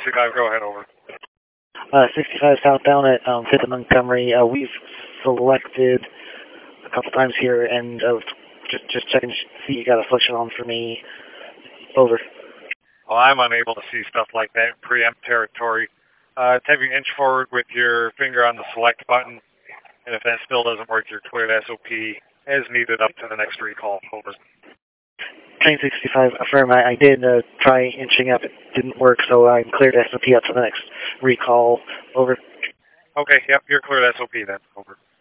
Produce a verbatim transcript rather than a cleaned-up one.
sixty-five, go ahead, over. Uh, sixty-five southbound at um, fifth and Montgomery. Uh, we've selected a couple times here, and uh, just, just checking to see you got a selection on for me. Over. Well, I'm unable to see stuff like that in preempt territory. Uh, have you inch forward with your finger on the select button, and if that still doesn't work, you're cleared S O P as needed up to the next recall. Over. Train sixty-five, affirm. I, I did uh, try inching up. It didn't work, so I'm cleared S O P up to the next recall. Over. Okay, yep, you're cleared S O P then. Over.